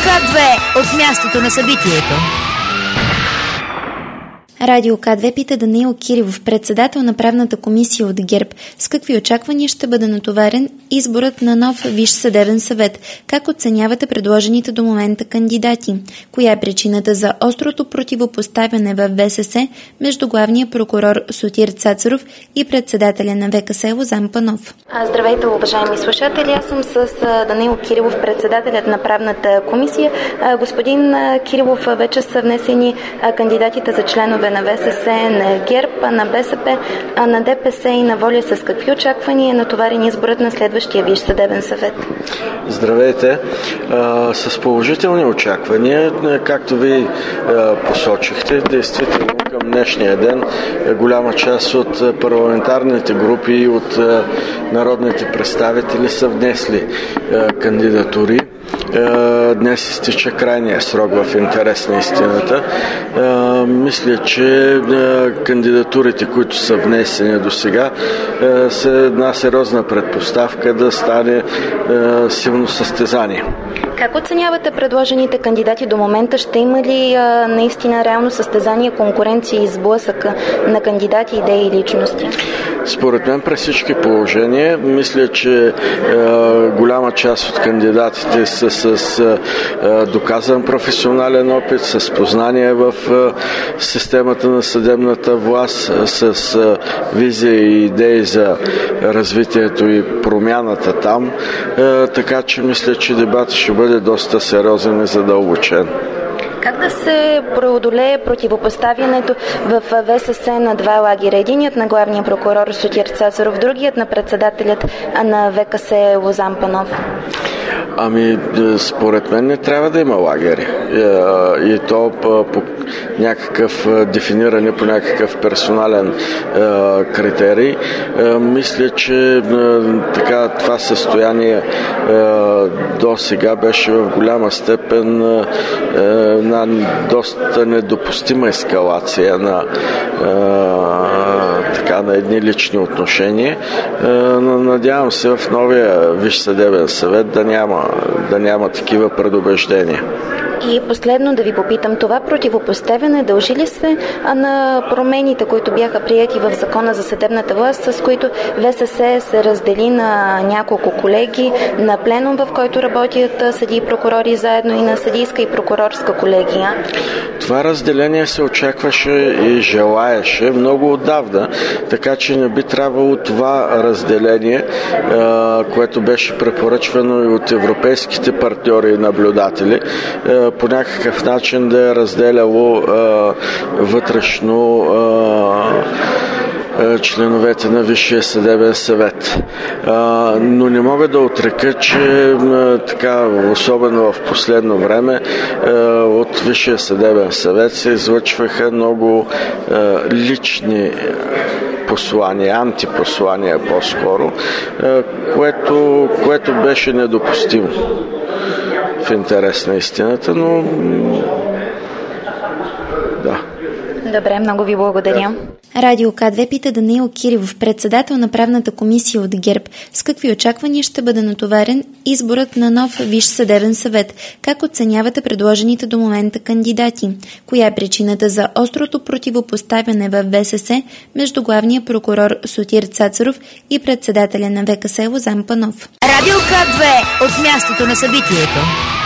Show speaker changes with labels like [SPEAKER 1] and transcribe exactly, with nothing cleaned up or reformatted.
[SPEAKER 1] К две от мястото на събитието.
[SPEAKER 2] Радио К две пита Даниил Кирилов, председател на правната комисия от ГЕРБ, с какви очаквания ще бъде натоварен изборът на нов Висш съдебен съвет. Как оценявате предложените до момента кандидати? Коя е причината за острото противопоставяне в ВСС между главния прокурор Сотир Цацаров и председателя на ВКС Лозан Панов?
[SPEAKER 3] Здравейте, уважаеми слушатели. Аз съм с Даниил Кирилов, председателят на правната комисия. Господин Кирилов, вече са внесени кандидатите за членове на ВСС, на ГЕРБ, на БСП, на ДПС и на Воля. С какви очаквания е натоварен изборът на следващия Висш съдебен съвет?
[SPEAKER 4] Здравейте! А, с положителни очаквания, както ви а, посочихте, действително към днешния ден голяма част от парламентарните групи и от а, народните представители са внесли а, кандидатури. Днес изтича крайния срок в интерес на истината. Мисля, че кандидатурите, които са внесени до сега, са една сериозна предпоставка да стане силно състезание.
[SPEAKER 3] Как оценявате предложените кандидати до момента? Ще има ли а, наистина реално състезание, конкуренция и сблъсък на кандидати, идеи и личности?
[SPEAKER 4] Според мен, през всички положения, мисля, че е, голяма част от кандидатите са с е, доказан професионален опит, с познание в е, системата на съдебната власт, с е, визия и идеи за развитието и промяната там. Е, така че мисля, че дебатът ще бъде доста сериозен и задълбочен.
[SPEAKER 3] Как да се преодолее противопоставянето в ВСС на два лагера? Единият на главния прокурор Сотир Цацаров, другият на председателят на ВКС Лозан Панов.
[SPEAKER 4] Ами, според мен не трябва да има лагери. И то по, по някакъв дефиниране, по някакъв персонален е, критерий. Е, мисля, че е, така това състояние е, до сега беше в голяма степен е, на доста недопустима ескалация на е, така, на едни лични отношения. Е, надявам се в новия Висш съдебен съвет да няма да няма такива предубеждения.
[SPEAKER 3] И последно да ви попитам, това противопоставяне дължи ли се на промените, които бяха приети в Закона за съдебната власт, с които ВСС се раздели на няколко колеги, на пленум, в който работят съдии и прокурори заедно, и на съдийска и прокурорска колегия?
[SPEAKER 4] Това разделение се очакваше и желаеше много отдавна, така че не би трябвало това разделение, което беше препоръчвано и от европейските партньори и наблюдатели, по някакъв начин да е разделяло вътрешно членовете на Висшия съдебен съвет. Но не мога да отрека, че така, особено в последно време от Висшия съдебен съвет се излъчваха много лични послания, антипослания по-скоро, което, което беше недопустимо в интерес на истината, но да.
[SPEAKER 3] Добре, много ви благодаря.
[SPEAKER 2] Радио К две пита Даниил Кирилов, председател на правната комисия от ГЕРБ, с какви очаквания ще бъде натоварен изборът на нов Висш съдебен съвет. Как оценявате предложените до момента кандидати? Коя е причината за острото противопоставяне в ВСС между главния прокурор Сотир Цацаров и председателя на ВКС Лозан Панов?
[SPEAKER 1] Радио К две от мястото на събитието.